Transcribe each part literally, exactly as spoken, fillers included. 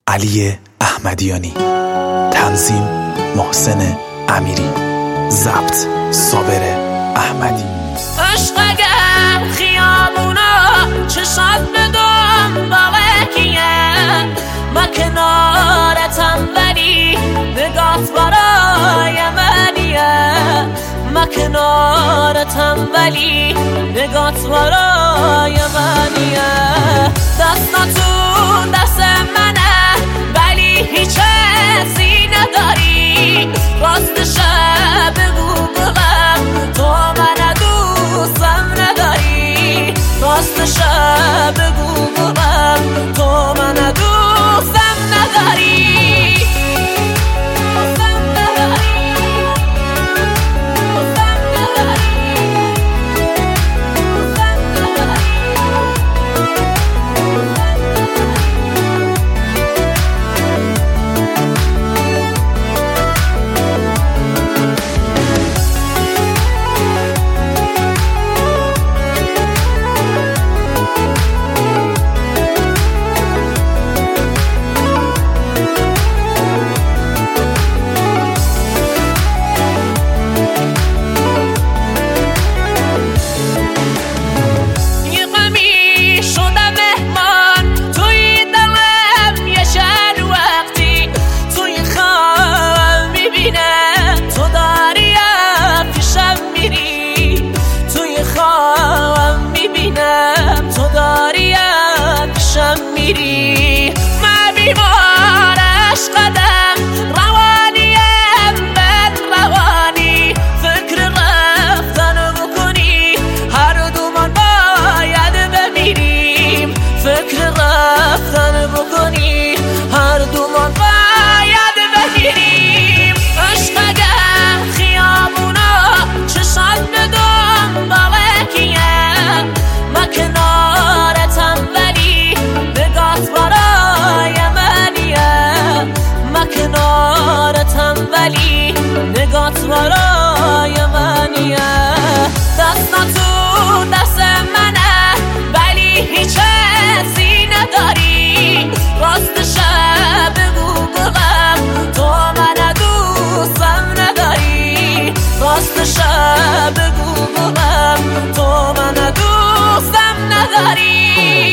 علی احمدیانی، تنظیم محسن امیری، ضبط صابر احمدی. عشق اگر خیابونا چشات به دنباله کیه، ما کنارتم ولی نگات برای منیه، ما کنارتم ولی نگات برای منیه. دستاتون دست منه ولی هیچ حسی نداری، راستشه بگو بغم تو من دوستم نداری، راستشه بگو بغم تو من دوستم نداری. من بیمار عشقدم، روانیم بد روانی، فکر رفتن بکنی هر دومان باید بمیریم، فکر رفتن بکنی هر دومان باید بمیریم. عشق اگر خیابونا چشات به دنباله کیه، ما کنارتم ولی نگات برای منیه، ما کنارتم ولی نگات برای منیه. دستاتون دست منه ولی هیچ حسی نداری، راستشه بگو بغم تو من دوستم نداری، راستشه بگو بغم تو من دوستم نداری.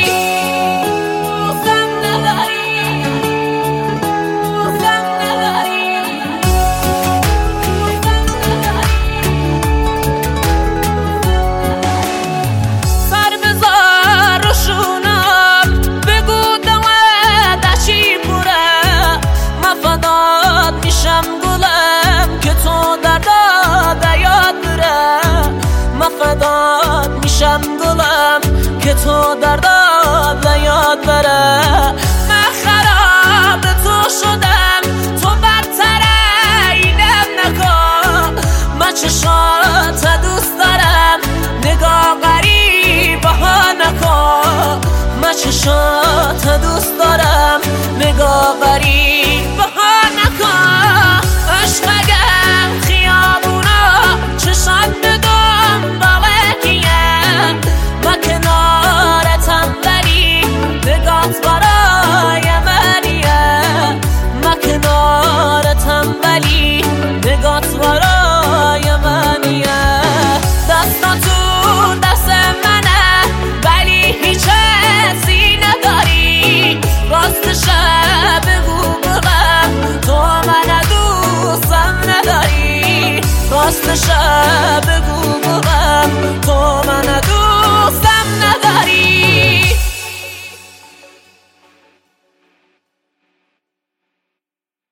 فدات میشم دلم که تو در داد یاد بره، من خراب تو شدم تو بدتره اینم نکن، من چشات دوست دارم نگاه غریبه ها نکن، من چشات دوست دارم نگاه غریبه ها نکن. عشق اگر خیابونا چشات به دنباله کیه، ما کنارتم ولی نگات برای منیه، ما کنارتم ولی نگات برای منیه. دستاتون دست منه ولی هیچ حسی نداری، راستشه بگو بغم تو من دوستم نداری، راستشه بگو